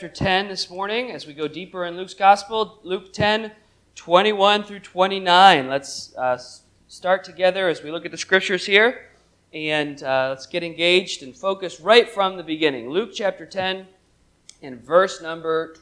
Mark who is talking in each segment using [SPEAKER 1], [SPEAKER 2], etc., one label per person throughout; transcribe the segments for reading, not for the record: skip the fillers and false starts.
[SPEAKER 1] Chapter 10 this morning as we go deeper in Luke's Gospel, Luke 10, 21 through 29. Let's start together as we look at the Scriptures here, and let's get engaged and focus right from the beginning. Luke chapter 10 and verse number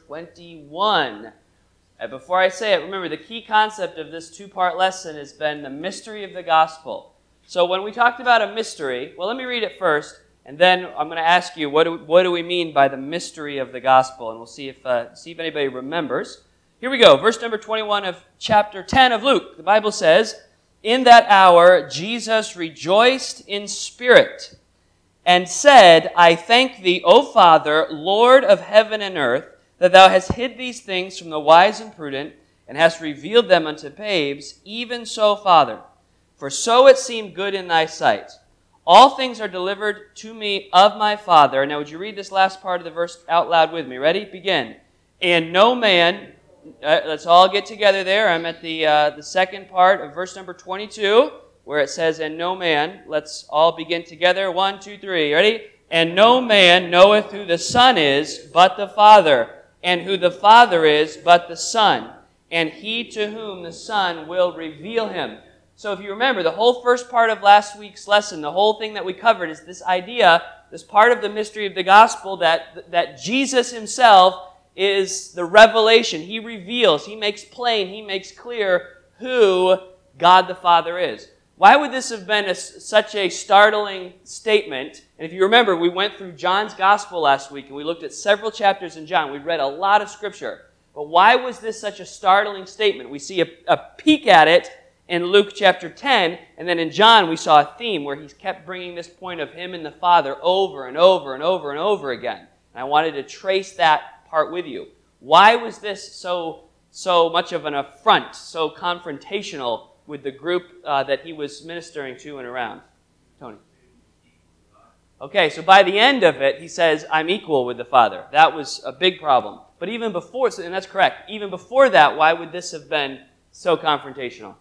[SPEAKER 1] 21. Before I say it, remember the key concept of this two-part lesson has been the mystery of the Gospel. So when we talked about a mystery, well, let me read it first. And then I'm going to ask you, what do we mean by the mystery of the gospel? And we'll see if anybody remembers. Here we go, verse number 21 of chapter 10 of Luke. The Bible says, "In that hour Jesus rejoiced in spirit and said, I thank thee, O Father, Lord of heaven and earth, that thou hast hid these things from the wise and prudent, and hast revealed them unto babes. Even so, Father, for so it seemed good in thy sight. All things are delivered to me of my Father." Now, would you read this last part of the verse out loud with me? Ready? Begin. "And no man," let's all get together there. I'm at the second part of verse number 22, where it says, "And no man." Let's all begin together. 1, 2, 3. Ready? "And no man knoweth who the Son is, but the Father, and who the Father is, but the Son, and he to whom the Son will reveal him." So if you remember, the whole first part of last week's lesson, the whole thing that we covered is this idea, this part of the mystery of the gospel that Jesus himself is the revelation. He reveals, he makes plain, he makes clear who God the Father is. Why would this have been such a startling statement? And if you remember, we went through John's gospel last week and we looked at several chapters in John. We read a lot of scripture. But why was this such a startling statement? We see a peek at it in Luke chapter 10, and then in John we saw a theme where he's kept bringing this point of him and the Father over and over and over and over again. And I wanted to trace that part with you. Why was this so much of an affront, so confrontational with the group that he was ministering to and around? Tony? Okay, so by the end of it, he says, "I'm equal with the Father." That was a big problem. But even before, and that's correct, even before that, why would this have been so confrontational?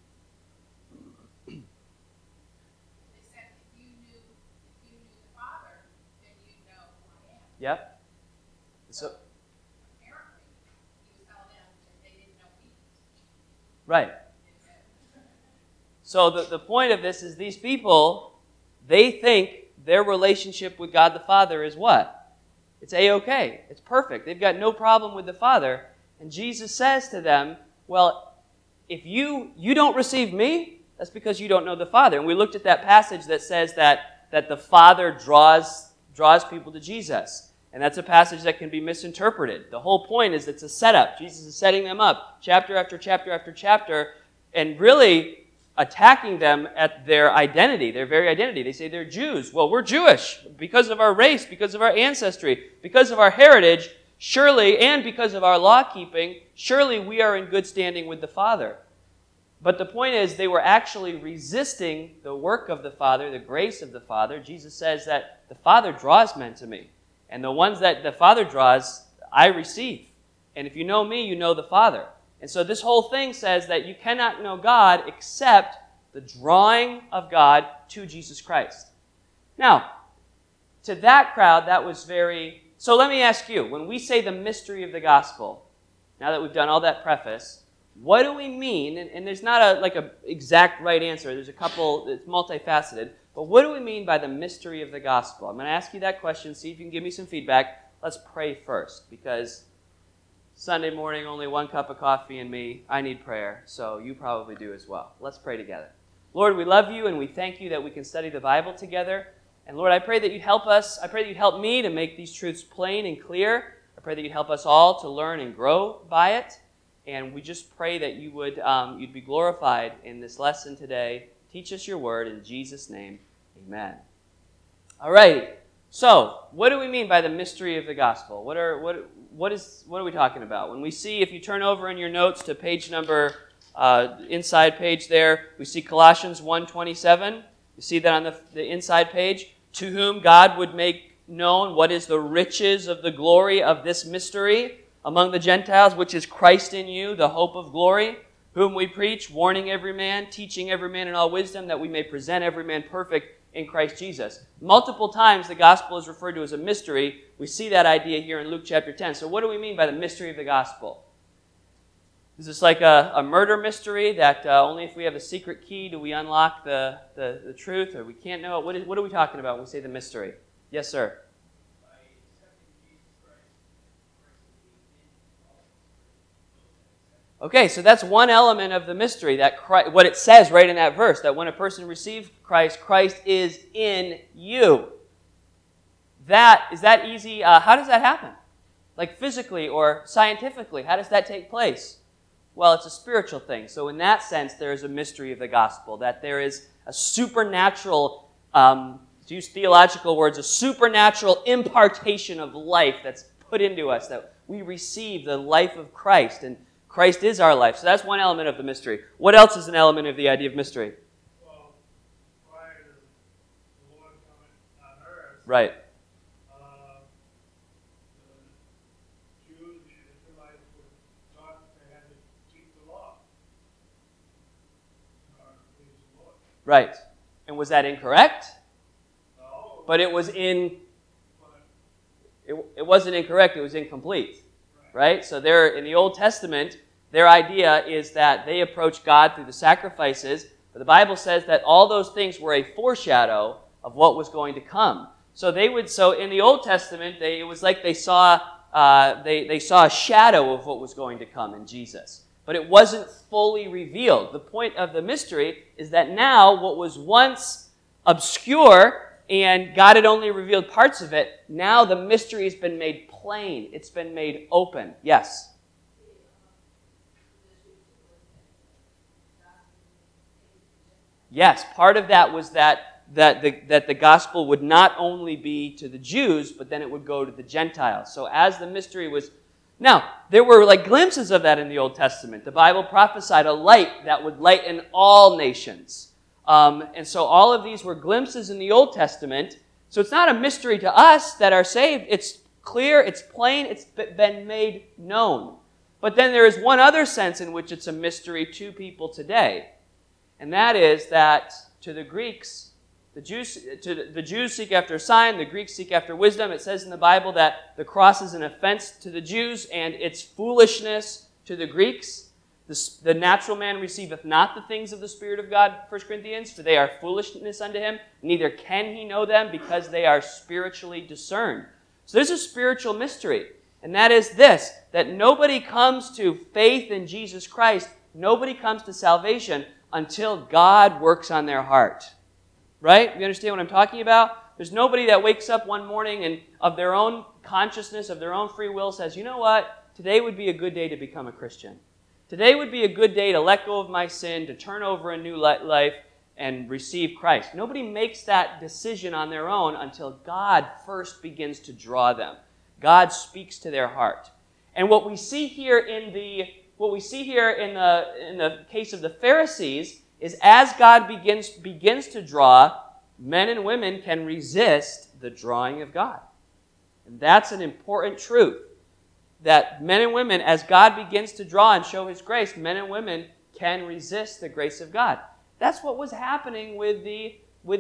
[SPEAKER 1] Yep. So, apparently, he was telling them that they didn't know Jesus. Right. So the point of this is these people, they think their relationship with God the Father is what? It's A-okay. It's perfect. They've got no problem with the Father. And Jesus says to them, well, if you don't receive me, that's because you don't know the Father. And we looked at that passage that says that the Father draws people to Jesus. And that's a passage that can be misinterpreted. The whole point is it's a setup. Jesus is setting them up, chapter after chapter after chapter, and really attacking them at their identity, their very identity. They say they're Jews. Well, we're Jewish because of our race, because of our ancestry, because of our heritage, surely, and because of our law keeping, surely we are in good standing with the Father. But the point is they were actually resisting the work of the Father, the grace of the Father. Jesus says that the Father draws men to me. And the ones that the Father draws, I receive. And if you know me, you know the Father. And so this whole thing says that you cannot know God except the drawing of God to Jesus Christ. Now, to that crowd, that was very... So let me ask you, when we say the mystery of the gospel, now that we've done all that preface, what do we mean? And there's not a exact right answer. There's a couple, it's multifaceted. But what do we mean by the mystery of the gospel? I'm going to ask you that question, see if you can give me some feedback. Let's pray first, because Sunday morning, only one cup of coffee and me, I need prayer, so you probably do as well. Let's pray together. Lord, we love you and we thank you that we can study the Bible together. And Lord, I pray that you'd help us. I pray that you'd help me to make these truths plain and clear. I pray that you'd help us all to learn and grow by it. And we just pray that you would you'd be glorified in this lesson today. Teach us your word in Jesus' name. Amen. All right. So, what do we mean by the mystery of the gospel? What are we talking about? When we see, if you turn over in your notes to page number, inside page there, we see Colossians 1:27. You see that on the inside page? To whom God would make known what is the riches of the glory of this mystery among the Gentiles, which is Christ in you, the hope of glory, whom we preach, warning every man, teaching every man in all wisdom, that we may present every man perfect in Christ Jesus. Multiple times the gospel is referred to as a mystery. We see that idea here in Luke chapter 10. So what do we mean by the mystery of the gospel? Is this like a murder mystery that only if we have a secret key do we unlock the truth, or we can't know it? What are we talking about when we say the mystery? Yes, sir. Okay, so that's one element of the mystery, that Christ, what it says right in that verse, that when a person receives Christ, Christ is in you. Is that easy? How does that happen? Like physically or scientifically, how does that take place? Well, it's a spiritual thing. So in that sense, there is a mystery of the gospel, that there is a supernatural, to use theological words, a supernatural impartation of life that's put into us, that we receive the life of Christ, and Christ is our life. So that's one element of the mystery. What else is an element of the idea of mystery?
[SPEAKER 2] Well, prior to the Lord coming on earth,
[SPEAKER 1] right.
[SPEAKER 2] The Jews, the Israelites were taught they had to keep the law. Please the Lord.
[SPEAKER 1] Right. And was that incorrect?
[SPEAKER 2] No.
[SPEAKER 1] But it was it wasn't incorrect, it was incomplete. Right? So there, in the Old Testament, their idea is that they approach God through the sacrifices, but the Bible says that all those things were a foreshadow of what was going to come. So in the Old Testament, it was like they saw a shadow of what was going to come in Jesus. But it wasn't fully revealed. The point of the mystery is that now what was once obscure and God had only revealed parts of it, now the mystery has been made plain. It's been made open. Yes? Yes, part of that was that the gospel would not only be to the Jews, but then it would go to the Gentiles. So as the mystery was... Now, there were like glimpses of that in the Old Testament. The Bible prophesied a light that would lighten all nations. And so all of these were glimpses in the Old Testament. So it's not a mystery to us that are saved. It's clear, it's plain, it's been made known. But then there is one other sense in which it's a mystery to people today. And that is that to the Greeks, the Jews seek after a sign, the Greeks seek after wisdom. It says in the Bible that the cross is an offense to the Jews and it's foolishness to the Greeks. The natural man receiveth not the things of the Spirit of God, 1 Corinthians, for they are foolishness unto him. Neither can he know them because they are spiritually discerned. So there's a spiritual mystery, and that is this, that nobody comes to faith in Jesus Christ, nobody comes to salvation until God works on their heart. Right? You understand what I'm talking about? There's nobody that wakes up one morning and of their own consciousness, of their own free will says, you know what? Today would be a good day to become a Christian. Today would be a good day to let go of my sin, to turn over a new life, and receive Christ. Nobody makes that decision on their own until God first begins to draw them. God speaks to their heart. And what we see here in the case of the Pharisees is as God begins to draw, men and women can resist the drawing of God. And that's an important truth. That men and women, as God begins to draw and show His grace, men and women can resist the grace of God. That's what was happening with the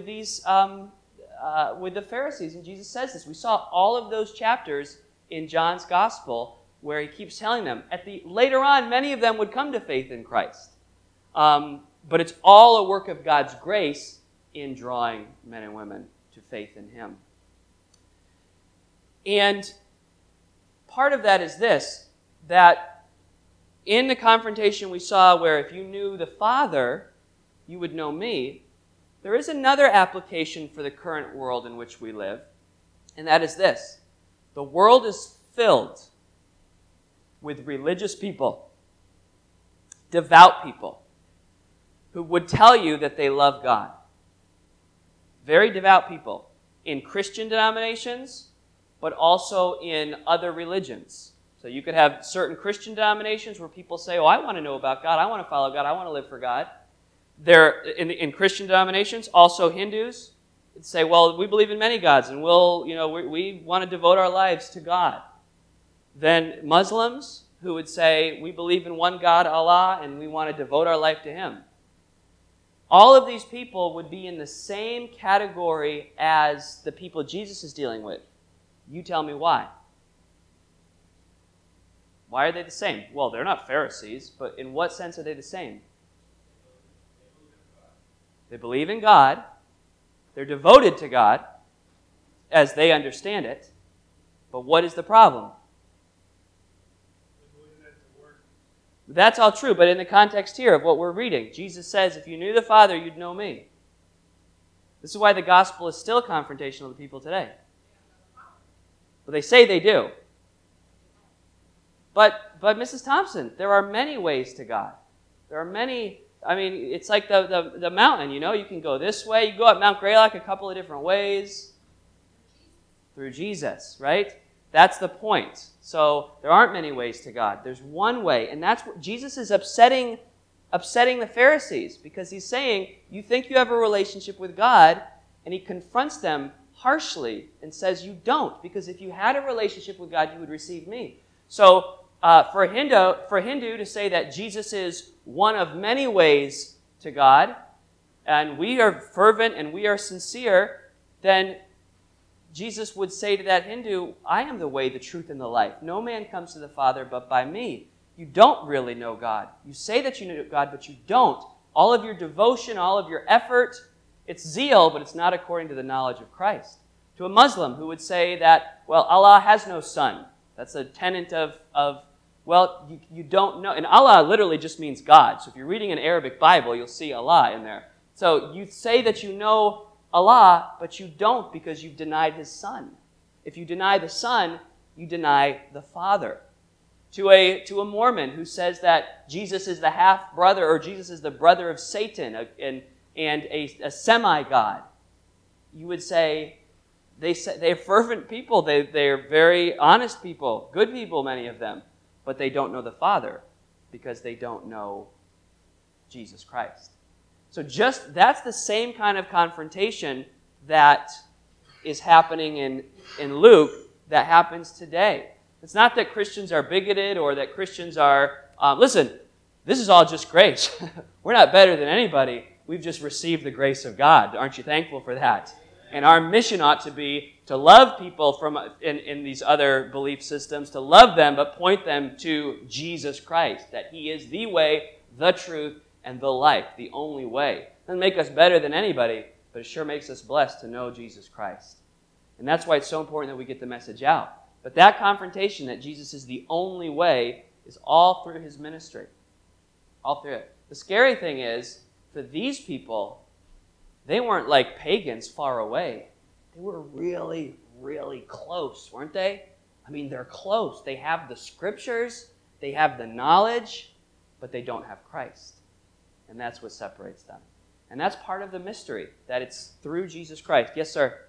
[SPEAKER 1] Pharisees, and Jesus says this. We saw all of those chapters in John's Gospel where He keeps telling them. Later on, many of them would come to faith in Christ, but it's all a work of God's grace in drawing men and women to faith in Him. And part of that is this, that in the confrontation we saw where if you knew the Father, you would know me, there is another application for the current world in which we live, and that is this. The world is filled with religious people, devout people, who would tell you that they love God. Very devout people in Christian denominations, but also in other religions. So you could have certain Christian denominations where people say, oh, I want to know about God, I want to follow God, I want to live for God. There, in Christian denominations, also Hindus say, well, we believe in many gods, and we want to devote our lives to God. Then Muslims who would say, we believe in one God, Allah, and we want to devote our life to Him. all of these people would be in the same category as the people Jesus is dealing with. You tell me why. Why are they the same? Well, they're not Pharisees, but in what sense are they the same? They believe in God. They're devoted to God as they understand it. But what is the problem? That's all true, but in the context here of what we're reading, Jesus says, if you knew the Father, you'd know me. This is why the gospel is still confrontational to people today. Well, they say they do. But Mrs. Thompson, there are many ways to God. There are many, it's like the mountain, you can go this way. You go up Mount Greylock a couple of different ways. Through Jesus, right? That's the point. So there aren't many ways to God. There's one way, and that's what Jesus is upsetting the Pharisees, because he's saying, you think you have a relationship with God, and he confronts them harshly and says you don't, because if you had a relationship with God, you would receive me. So for a Hindu to say that Jesus is one of many ways to God, and we are fervent and we are sincere, then Jesus would say to that Hindu, I am the way, the truth, and the life. No man comes to the Father but by me. You don't really know God. You say that you know God, but you don't. All of your devotion, all of your effort, it's zeal, but it's not according to the knowledge of Christ. To a Muslim who would say that, well, Allah has no son. That's a tenet of you don't know. And Allah literally just means God. So if you're reading an Arabic Bible, you'll see Allah in there. So you say that you know Allah, but you don't because you've denied his Son. If you deny the Son, you deny the Father. To a Mormon who says that Jesus is the half-brother, or Jesus is the brother of Satan and a semi-God, you would say they're fervent people. They're very honest people, good people, many of them, but they don't know the Father because they don't know Jesus Christ. So that's the same kind of confrontation that is happening in Luke that happens today. It's not that Christians are bigoted or that Christians are, listen, this is all just grace. We're not better than anybody. We've just received the grace of God. Aren't you thankful for that? And our mission ought to be to love people from in these other belief systems, to love them, but point them to Jesus Christ, that he is the way, the truth, and the life, the only way. It doesn't make us better than anybody, but it sure makes us blessed to know Jesus Christ. And that's why it's so important that we get the message out. But that confrontation that Jesus is the only way is all through his ministry. All through it. The scary thing is, for these people, they weren't like pagans far away. They were really, really close, weren't they? They're close. They have the scriptures, they have the knowledge, but they don't have Christ. And that's what separates them. And that's part of the mystery, that it's through Jesus Christ. Yes, sir?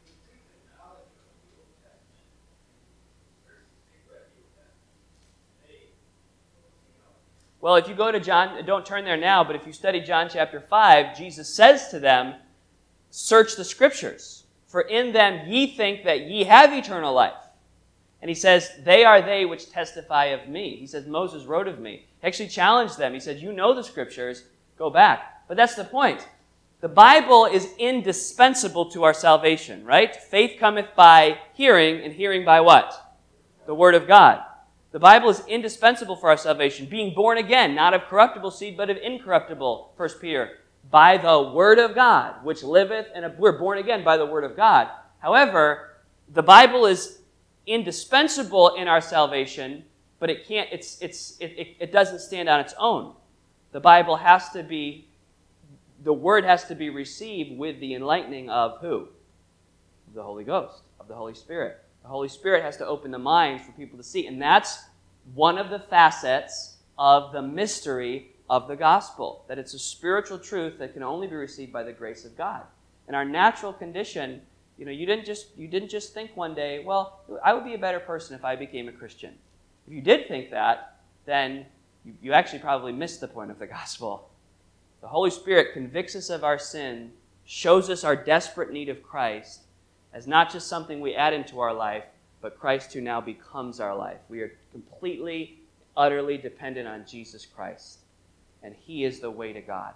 [SPEAKER 1] Well, if you go to John, don't turn there now, but if you study John chapter 5, Jesus says to them, search the scriptures, for in them ye think that ye have eternal life. And he says, they are they which testify of me. He says, Moses wrote of me. He actually challenged them. He said, you know the scriptures, go back. But that's the point. The Bible is indispensable to our salvation, right? Faith cometh by hearing, and hearing by what? The Word of God. The Bible is indispensable for our salvation. Being born again, not of corruptible seed, but of incorruptible, 1 Peter, by the Word of God, which liveth, and we're born again by the Word of God. However, the Bible is indispensable in our salvation, but it doesn't stand on its own. The Bible the Word has to be received with the enlightening of who? The Holy Ghost, of the Holy Spirit. The Holy Spirit has to open the minds for people to see. And that's one of the facets of the mystery of the gospel, that it's a spiritual truth that can only be received by the grace of God. In our natural condition, you didn't just think one day, well, I would be a better person if I became a Christian. If you did think that, then you actually probably missed the point of the gospel. The Holy Spirit convicts us of our sin, shows us our desperate need of Christ, as not just something we add into our life, but Christ who now becomes our life. We are completely, utterly dependent on Jesus Christ. And he is the way to God.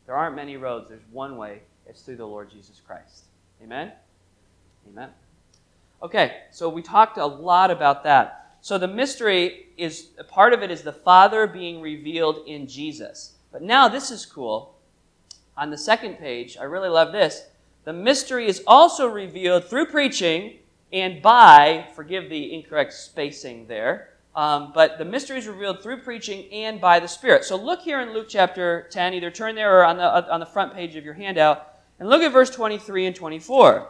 [SPEAKER 1] There aren't many roads. There's one way. It's through the Lord Jesus Christ. Amen? Amen. Okay, so we talked a lot about that. So the mystery is, a part of it is the Father being revealed in Jesus. But now this is cool. On the second page, I really love this. The mystery is also revealed through preaching and by, forgive the incorrect spacing there, but the mystery is revealed through preaching and by the Spirit. So look here in Luke chapter 10, either turn there or on the front page of your handout, and look at verse 23 and 24.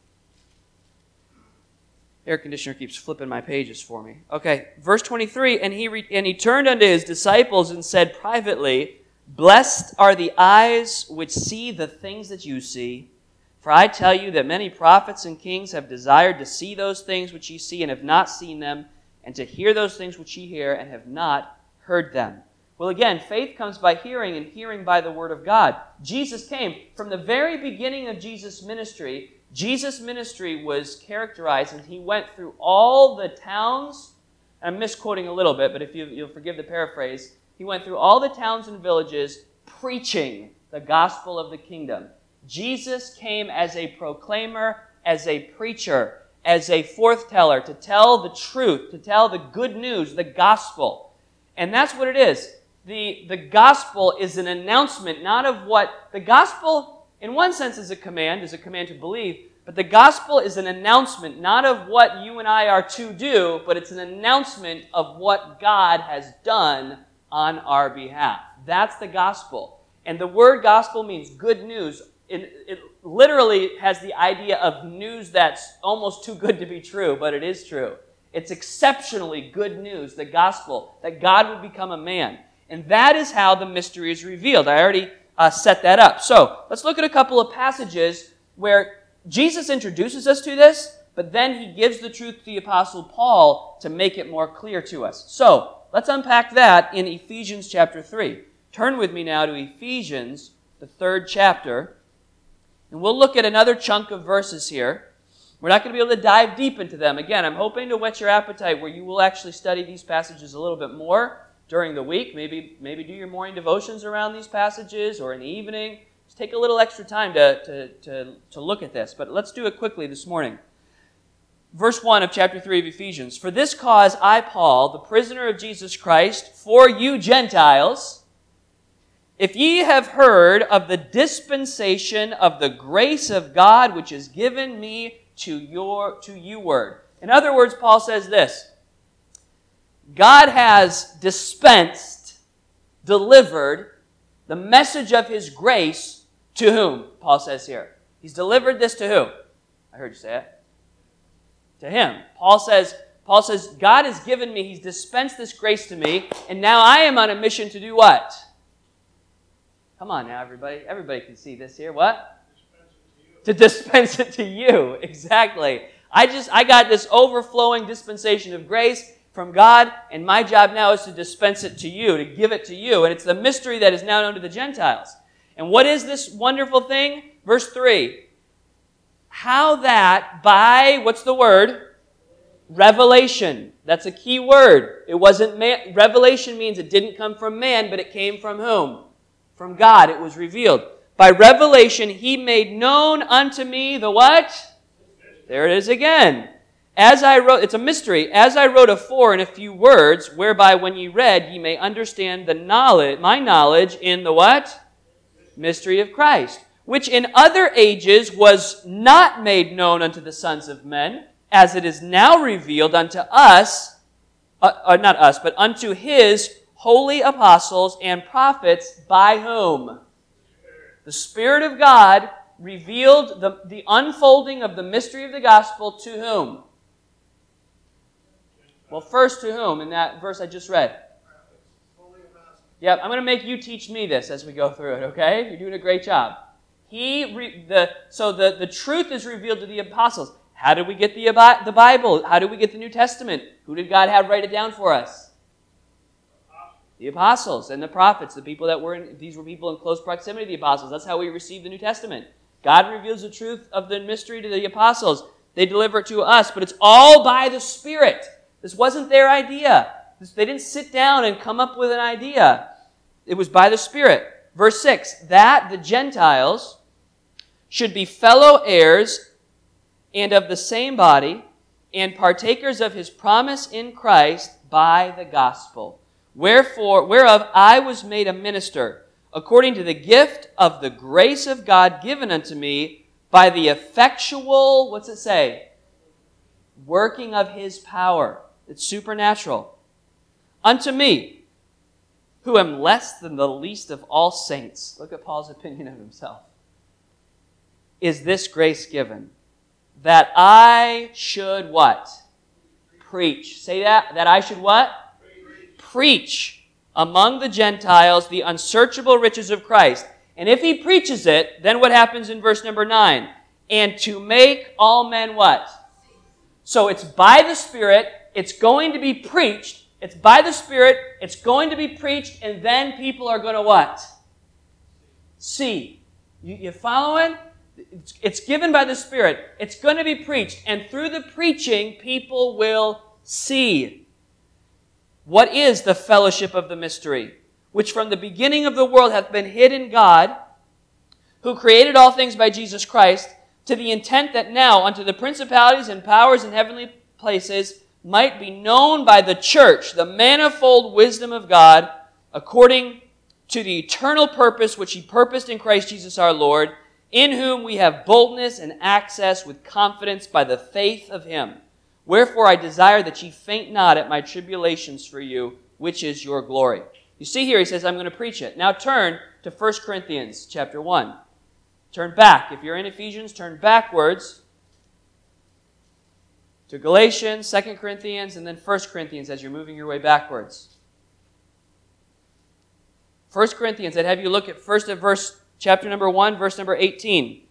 [SPEAKER 1] Air conditioner keeps flipping my pages for me. Okay, verse 23, and he turned unto his disciples and said privately, Blessed are the eyes which see the things that you see. For I tell you that many prophets and kings have desired to see those things which ye see and have not seen them, and to hear those things which ye hear and have not heard them. Well, again, faith comes by hearing, and hearing by the word of God. Jesus came. From the very beginning of Jesus' ministry was characterized, and he went through all the towns. I'm misquoting a little bit, but if you'll forgive the paraphrase, he went through all the towns and villages preaching the gospel of the kingdom. Jesus came as a proclaimer, as a preacher, as a forthteller, to tell the truth, to tell the good news, the gospel. And that's what it is. The gospel is an announcement, not of what... The gospel, in one sense, is a command to believe, but the gospel is an announcement, not of what you and I are to do, but it's an announcement of what God has done on our behalf. That's the gospel. And the word gospel means good news. It literally has the idea of news that's almost too good to be true, but it is true. It's exceptionally good news, the gospel, that God would become a man. And that is how the mystery is revealed. I already set that up. So let's look at a couple of passages where Jesus introduces us to this, but then he gives the truth to the Apostle Paul to make it more clear to us. So let's unpack that in Ephesians chapter 3. Turn with me now to Ephesians, the 3rd chapter. And we'll look at another chunk of verses here. We're not going to be able to dive deep into them. Again, I'm hoping to whet your appetite where you will actually study these passages a little bit more during the week. Maybe do your morning devotions around these passages or in the evening. Just take a little extra time to look at this. But let's do it quickly this morning. Verse 1 of chapter 3 of Ephesians. For this cause I, Paul, the prisoner of Jesus Christ, for you Gentiles, if ye have heard of the dispensation of the grace of God which is given me to you word. In other words, Paul says this. God has delivered the message of his grace to whom? Paul says here. He's delivered this to who? I heard you say it. To him. Paul says, God has given me, he's dispensed this grace to me, and now I am on a mission to do what? Come on now, everybody. Everybody can see this here. What? To dispense it to you. Exactly. I got this overflowing dispensation of grace from God, and my job now is to dispense it to you, to give it to you. And it's the mystery that is now known to the Gentiles. And what is this wonderful thing? Verse 3. How that by, what's the word? Revelation. That's a key word. It wasn't man. Revelation means it didn't come from man, but it came from whom? From God. It was revealed. By revelation, he made known unto me the what? There it is again. As I wrote, it's a mystery. As I wrote afore in a few words, whereby when ye read, ye may understand my knowledge in the what? Mystery of Christ, which in other ages was not made known unto the sons of men, as it is now revealed unto us, not us, but unto his holy apostles and prophets, by whom? The Spirit of God revealed the unfolding of the mystery of the gospel to whom? Well, first to whom in that verse I just read? Yep, I'm going to make you teach me this as we go through it, okay? You're doing a great job. So the truth is revealed to the apostles. How did we get the Bible? How did we get the New Testament? Who did God have write it down for us? The apostles and the prophets, these were people in close proximity to the apostles. That's how we received the New Testament. God reveals the truth of the mystery to the apostles. They deliver it to us, but it's all by the Spirit. This wasn't their idea. They didn't sit down and come up with an idea. It was by the Spirit. Verse 6, that the Gentiles should be fellow heirs and of the same body, and partakers of his promise in Christ by the gospel. Whereof I was made a minister, according to the gift of the grace of God given unto me by the effectual, what's it say? Working of his power. It's supernatural. Unto me, who am less than the least of all saints. Look at Paul's opinion of himself. Is this grace given? That I should what? Preach. Say that. That I should what? Preach among the Gentiles the unsearchable riches of Christ. And if he preaches it, then what happens in verse number 9? And to make all men what? So it's by the Spirit, it's going to be preached. It's by the Spirit, it's going to be preached, and then people are going to what? See. You following? It's given by the Spirit. It's going to be preached. And through the preaching, people will see. What is the fellowship of the mystery? Which from the beginning of the world hath been hid in God, who created all things by Jesus Christ, to the intent that now unto the principalities and powers in heavenly places might be known by the church the manifold wisdom of God, according to the eternal purpose which he purposed in Christ Jesus our Lord, in whom we have boldness and access with confidence by the faith of him. Wherefore I desire that ye faint not at my tribulations for you, which is your glory. You see here, he says, I'm going to preach it. Now turn to 1 Corinthians chapter 1. Turn back. If you're in Ephesians, turn backwards to Galatians, 2 Corinthians, and then 1 Corinthians as you're moving your way backwards. 1 Corinthians, I'd have you look at first at chapter number 1, verse number 18.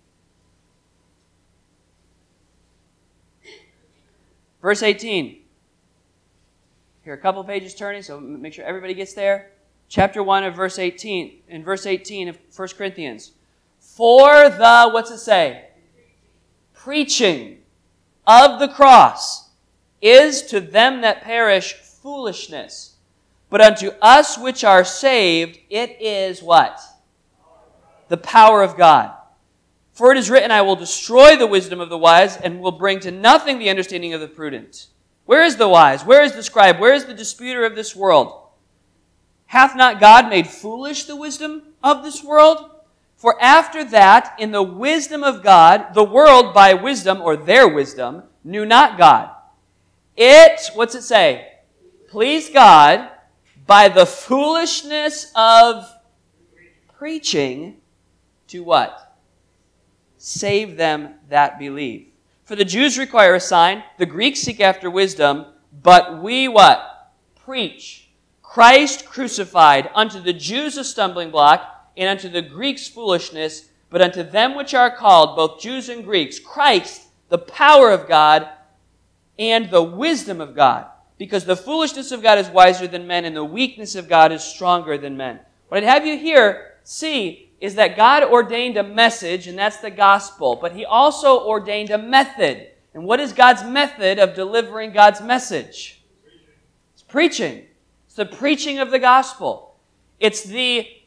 [SPEAKER 1] Verse 18. Here, a couple pages turning, so make sure everybody gets there. Chapter 1 of verse 18. In verse 18 of 1 Corinthians. For the, what's it say? Preaching of the cross is to them that perish foolishness. But unto us which are saved, it is what? The power of God. For it is written, I will destroy the wisdom of the wise and will bring to nothing the understanding of the prudent. Where is the wise? Where is the scribe? Where is the disputer of this world? Hath not God made foolish the wisdom of this world? For after that, in the wisdom of God, the world by wisdom, or their wisdom, knew not God. It, what's it say? Pleased God by the foolishness of preaching to what? Save them that believe. For the Jews require a sign, the Greeks seek after wisdom, but we what? Preach Christ crucified, unto the Jews a stumbling block, and unto the Greeks foolishness, but unto them which are called, both Jews and Greeks, Christ, the power of God, and the wisdom of God. Because the foolishness of God is wiser than men, and the weakness of God is stronger than men. What I'd have you here see is that God ordained a message, and that's the gospel. But he also ordained a method. And what is God's method of delivering God's message? It's preaching. It's the preaching of the gospel. Preaching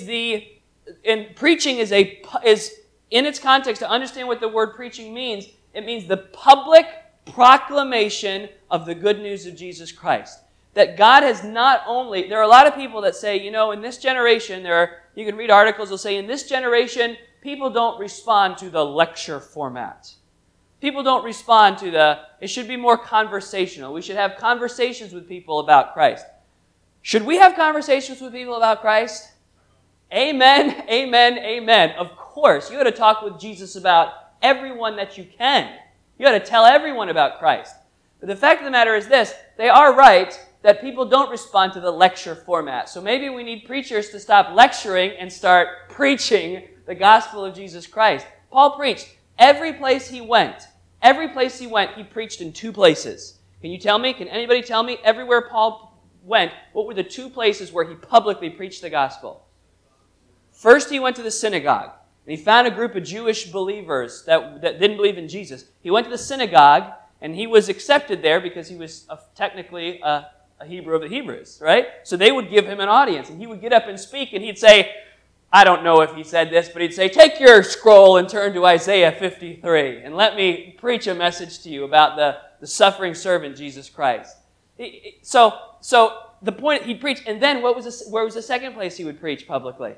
[SPEAKER 1] is in its context, to understand what the word preaching means, it means the public proclamation of the good news of Jesus Christ. That God has not only, there are a lot of people that say, in this generation, you can read articles that say, in this generation, people don't respond to the lecture format. People don't respond to it should be more conversational. We should have conversations with people about Christ. Should we have conversations with people about Christ? Amen, amen, amen. Of course, you ought to talk with Jesus about everyone that you can. You ought to tell everyone about Christ. But the fact of the matter is this, they are right that people don't respond to the lecture format. So maybe we need preachers to stop lecturing and start preaching the gospel of Jesus Christ. Paul preached. Every place he went, he preached in two places. Can you tell me? Can anybody tell me? Everywhere Paul went, what were the two places where he publicly preached the gospel? First, he went to the synagogue. And he found a group of Jewish believers that didn't believe in Jesus. He went to the synagogue, and he was accepted there because he was technically a Hebrew of the Hebrews, right? So they would give him an audience, and he would get up and speak, and he'd say, I don't know if he said this, but he'd say, take your scroll and turn to Isaiah 53 and let me preach a message to you about the suffering servant, Jesus Christ. So the point, he'd preach, and then where was the second place he would preach publicly?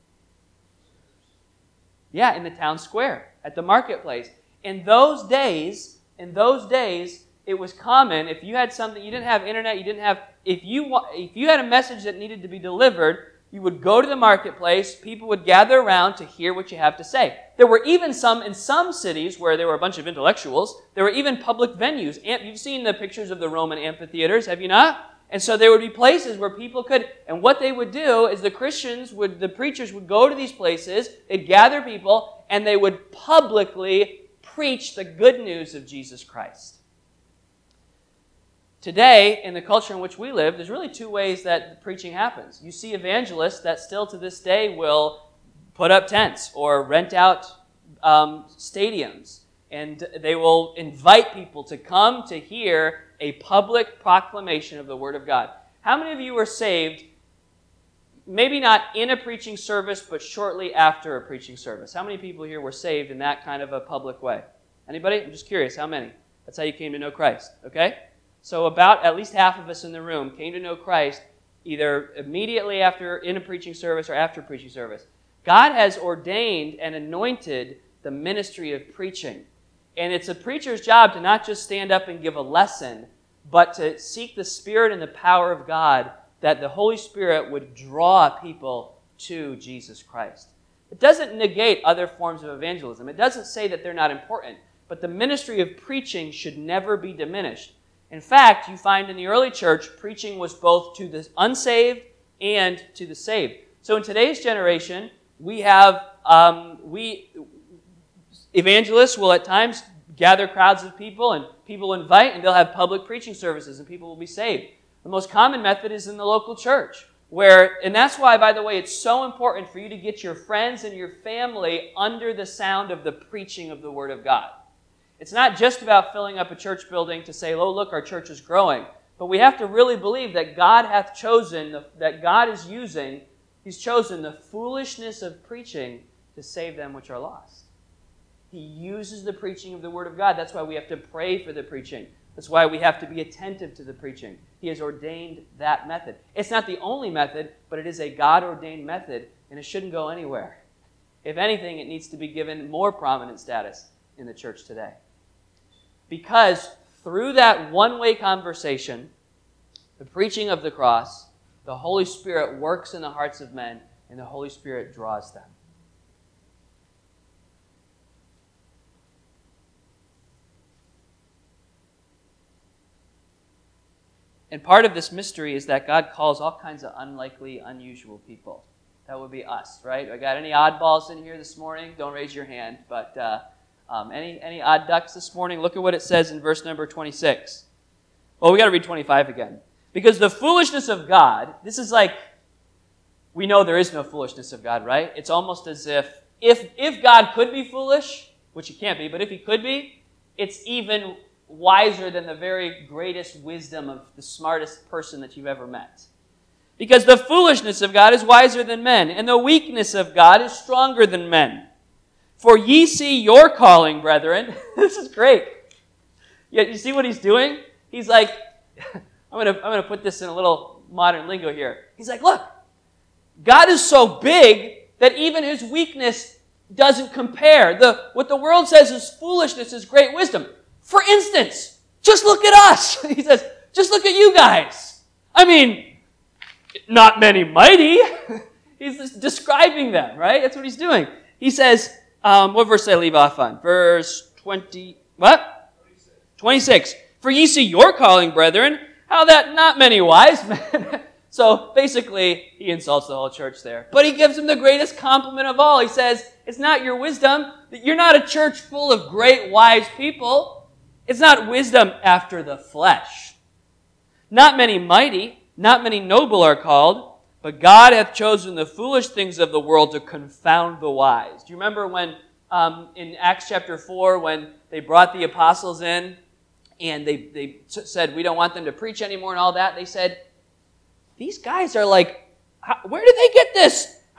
[SPEAKER 1] Yeah, in the town square, at the marketplace. In those days, it was common, if you had something, you didn't have internet, if you had a message that needed to be delivered, you would go to the marketplace, people would gather around to hear what you have to say. There were even in some cities where there were a bunch of intellectuals, there were even public venues. You've seen the pictures of the Roman amphitheaters, have you not? And so there would be places where people could, and what they would do is the preachers would go to these places, they'd gather people, and they would publicly preach the good news of Jesus Christ. Today, in the culture in which we live, there's really two ways that preaching happens. You see evangelists that still to this day will put up tents or rent out stadiums, and they will invite people to come to hear a public proclamation of the Word of God. How many of you were saved, maybe not in a preaching service, but shortly after a preaching service? How many people here were saved in that kind of a public way? Anybody? I'm just curious. How many? That's how you came to know Christ, okay? So about at least half of us in the room came to know Christ either immediately after in a preaching service or after a preaching service. God has ordained and anointed the ministry of preaching. And it's a preacher's job to not just stand up and give a lesson, but to seek the Spirit and the power of God, that the Holy Spirit would draw people to Jesus Christ. It doesn't negate other forms of evangelism. It doesn't say that they're not important. But the ministry of preaching should never be diminished. In fact, you find in the early church, preaching was both to the unsaved and to the saved. So in today's generation, we have evangelists will at times gather crowds of people, and people invite, and they'll have public preaching services, and people will be saved. The most common method is in the local church, and that's why, by the way, it's so important for you to get your friends and your family under the sound of the preaching of the Word of God. It's not just about filling up a church building to say, oh, look, our church is growing. But we have to really believe that God hath chosen, that God is using, He's chosen the foolishness of preaching to save them which are lost. He uses the preaching of the Word of God. That's why we have to pray for the preaching. That's why we have to be attentive to the preaching. He has ordained that method. It's not the only method, but it is a God-ordained method, and it shouldn't go anywhere. If anything, it needs to be given more prominent status in the church today. Because through that one-way conversation, the preaching of the cross, the Holy Spirit works in the hearts of men, and the Holy Spirit draws them. And part of this mystery is that God calls all kinds of unlikely, unusual people. That would be us, right? I got any oddballs in here this morning? Don't raise your hand, but any odd ducks this morning? Look at what it says in verse number 26. Well, we got to read 25 again. Because the foolishness of God, this is like, we know there is no foolishness of God, right? It's almost as if God could be foolish, which he can't be, but if he could be, it's even wiser than the very greatest wisdom of the smartest person that you've ever met. Because the foolishness of God is wiser than men, and the weakness of God is stronger than men. For ye see your calling, brethren. This is great. Yeah, you see what he's doing? He's like, I'm gonna put this in a little modern lingo here. He's like, look, God is so big that even his weakness doesn't compare. What the world says is foolishness is great wisdom. For instance, just look at us. He says, just look at you guys. I mean, not many mighty. He's describing them, right? That's what he's doing. He says, what verse did I leave off on? Verse 20, what? 26. For ye see your calling, brethren, how that not many wise men. So basically, he insults the whole church there. But he gives them the greatest compliment of all. He says, it's not your wisdom. You're not a church full of great wise people. It's not wisdom after the flesh. Not many mighty, not many noble are called, but God hath chosen the foolish things of the world to confound the wise. Do you remember when in Acts chapter 4, when they brought the apostles in and they said, we don't want them to preach anymore and all that? They said, these guys are like, where did they get this?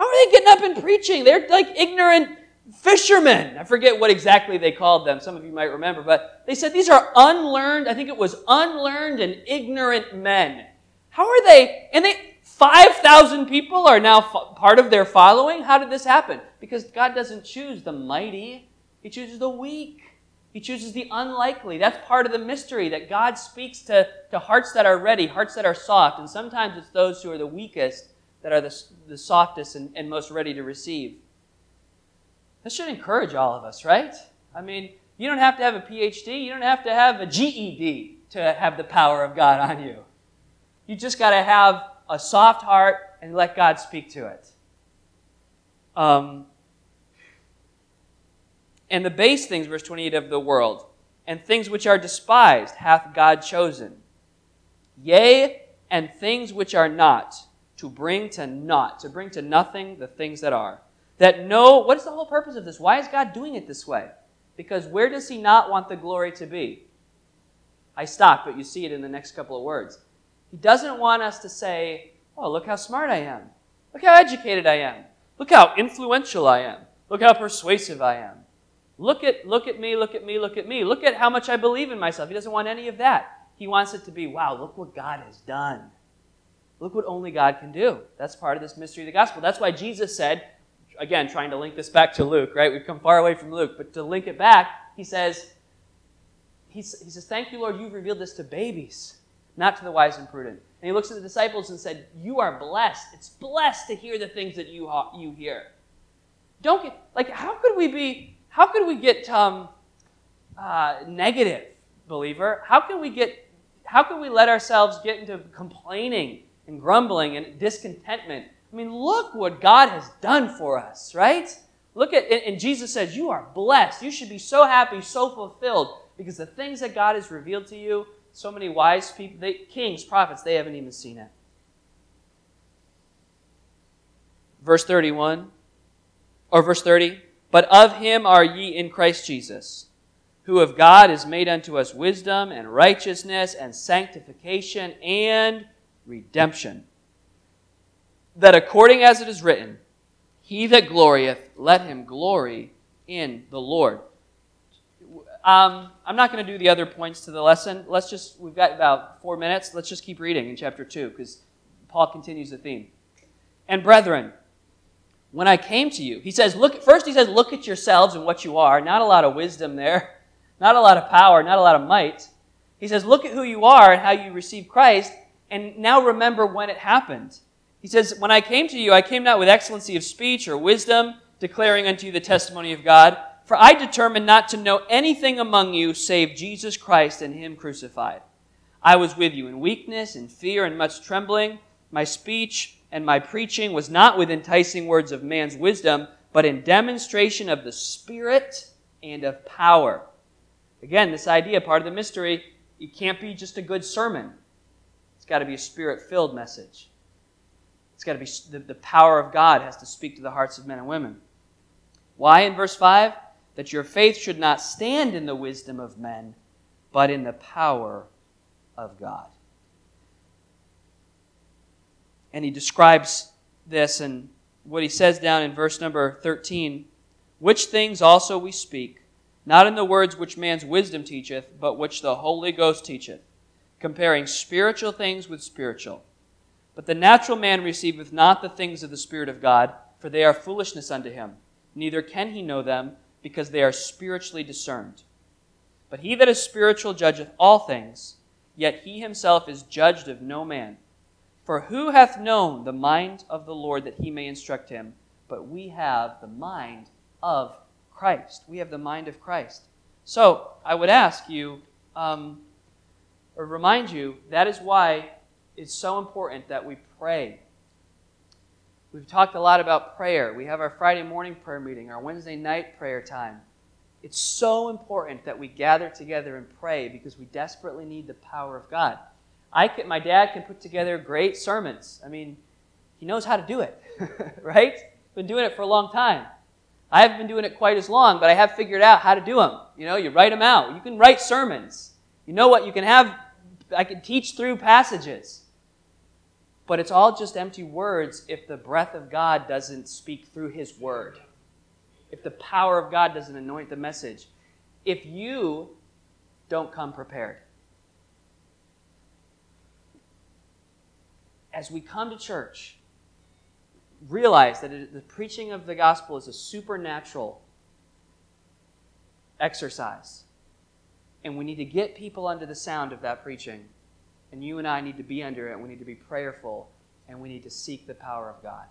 [SPEAKER 1] How are they getting up and preaching? They're like ignorant fishermen. I forget what exactly they called them. Some of you might remember. But they said these are unlearned, I think it was unlearned and ignorant men. How are they? And 5,000 people are now part of their following? How did this happen? Because God doesn't choose the mighty. He chooses the weak. He chooses the unlikely. That's part of the mystery, that God speaks to hearts that are ready, hearts that are soft. And sometimes it's those who are the weakest that are the softest and most ready to receive. This should encourage all of us, right? I mean, you don't have to have a PhD. You don't have to have a GED to have the power of God on you. You just got to have a soft heart and let God speak to it. And the base things, verse 28, of the world, and things which are despised hath God chosen. Yea, and things which are not, to bring to naught, to bring to nothing the things that are. What is the whole purpose of this? Why is God doing it this way? Because where does He not want the glory to be? I stopped, but you see it in the next couple of words. He doesn't want us to say, oh, look how smart I am. Look how educated I am. Look how influential I am. Look how persuasive I am. Look at me, look at me, look at me. Look at how much I believe in myself. He doesn't want any of that. He wants it to be, wow, look what God has done. Look what only God can do. That's part of this mystery of the gospel. That's why Jesus said, again, trying to link this back to Luke, right? We've come far away from Luke, but to link it back, he says, thank you, Lord, you've revealed this to babies, not to the wise and prudent. And he looks at the disciples and said, you are blessed. It's blessed to hear the things that you hear. How could we get negative, believer? How can we let ourselves get into complaining and grumbling and discontentment? I mean, look what God has done for us, right? And Jesus says, you are blessed. You should be so happy, so fulfilled, because the things that God has revealed to you, so many wise people, kings, prophets, they haven't even seen it. Verse 30, but of Him are ye in Christ Jesus, who of God is made unto us wisdom and righteousness and sanctification and redemption. That according as it is written, he that glorieth, let him glory in the Lord. I'm not going to do the other points to the lesson. We've got about 4 minutes. Let's just keep reading in chapter 2, because Paul continues the theme. And brethren, when I came to you, he says, look at yourselves and what you are. Not a lot of wisdom there. Not a lot of power, not a lot of might. He says, look at who you are and how you received Christ, and now remember when it happened. He says, when I came to you, I came not with excellency of speech or wisdom, declaring unto you the testimony of God. For I determined not to know anything among you save Jesus Christ and Him crucified. I was with you in weakness, in fear, and much trembling. My speech and my preaching was not with enticing words of man's wisdom, but in demonstration of the Spirit and of power. Again, this idea, part of the mystery, it can't be just a good sermon. It's got to be a Spirit-filled message. It's got to be the power of God has to speak to the hearts of men and women. Why in verse 5? That your faith should not stand in the wisdom of men, but in the power of God. And he describes this, and what he says down in verse number 13, which things also we speak, not in the words which man's wisdom teacheth, but which the Holy Ghost teacheth, comparing spiritual things with spiritual. But the natural man receiveth not the things of the Spirit of God, for they are foolishness unto him. Neither can he know them, because they are spiritually discerned. But he that is spiritual judgeth all things, yet he himself is judged of no man. For who hath known the mind of the Lord that he may instruct him? But we have the mind of Christ. We have the mind of Christ. So, I would ask you, or remind you, that is why it's so important that we pray. We've talked a lot about prayer. We have our Friday morning prayer meeting, our Wednesday night prayer time. It's so important that we gather together and pray because we desperately need the power of God. My dad can put together great sermons. I mean, he knows how to do it, right? Been doing it for a long time. I haven't been doing it quite as long, but I have figured out how to do them. You write them out. You can write sermons. You know what? I can teach through passages. But it's all just empty words if the breath of God doesn't speak through His word. If the power of God doesn't anoint the message. If you don't come prepared. As we come to church, realize that the preaching of the gospel is a supernatural exercise. And we need to get people under the sound of that preaching. And you and I need to be under it. We need to be prayerful. And we need to seek the power of God.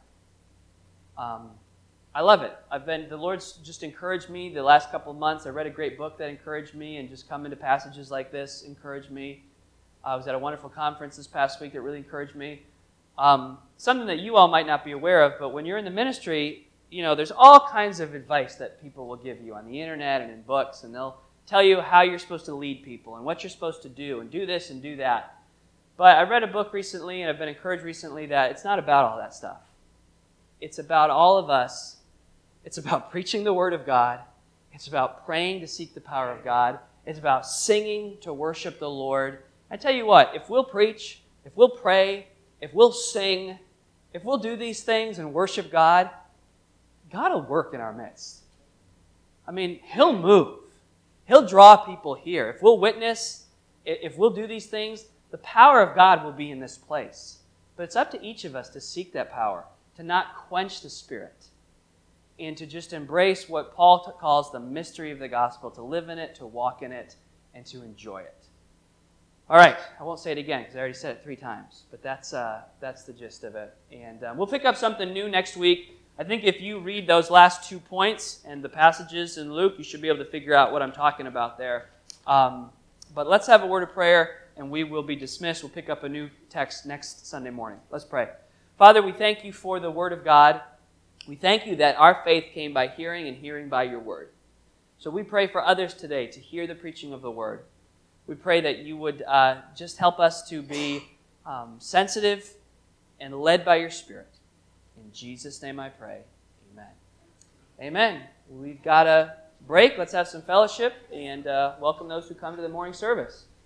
[SPEAKER 1] I love it. The Lord's just encouraged me the last couple of months. I read a great book that encouraged me, and just coming to passages like this encouraged me. I was at a wonderful conference this past week that really encouraged me. Something that you all might not be aware of, but when you're in the ministry, there's all kinds of advice that people will give you on the internet and in books, and they'll tell you how you're supposed to lead people and what you're supposed to do and do this and do that. But I read a book recently, and I've been encouraged recently that it's not about all that stuff. It's about all of us. It's about preaching the Word of God. It's about praying to seek the power of God. It's about singing to worship the Lord. I tell you what, if we'll preach, if we'll pray, if we'll sing, if we'll do these things and worship God, God will work in our midst. I mean, He'll move. He'll draw people here. If we'll witness, if we'll do these things, the power of God will be in this place. But it's up to each of us to seek that power, to not quench the Spirit, and to just embrace what Paul calls the mystery of the gospel, to live in it, to walk in it, and to enjoy it. All right, I won't say it again because I already said it 3 times, but that's the gist of it. And we'll pick up something new next week. I think if you read those last 2 points and the passages in Luke, you should be able to figure out what I'm talking about there. But let's have a word of prayer, and we will be dismissed. We'll pick up a new text next Sunday morning. Let's pray. Father, we thank you for the Word of God. We thank you that our faith came by hearing and hearing by your Word. So we pray for others today to hear the preaching of the Word. We pray that you would just help us to be sensitive and led by your Spirit. In Jesus' name I pray. Amen. Amen. We've got a break. Let's have some fellowship and welcome those who come to the morning service.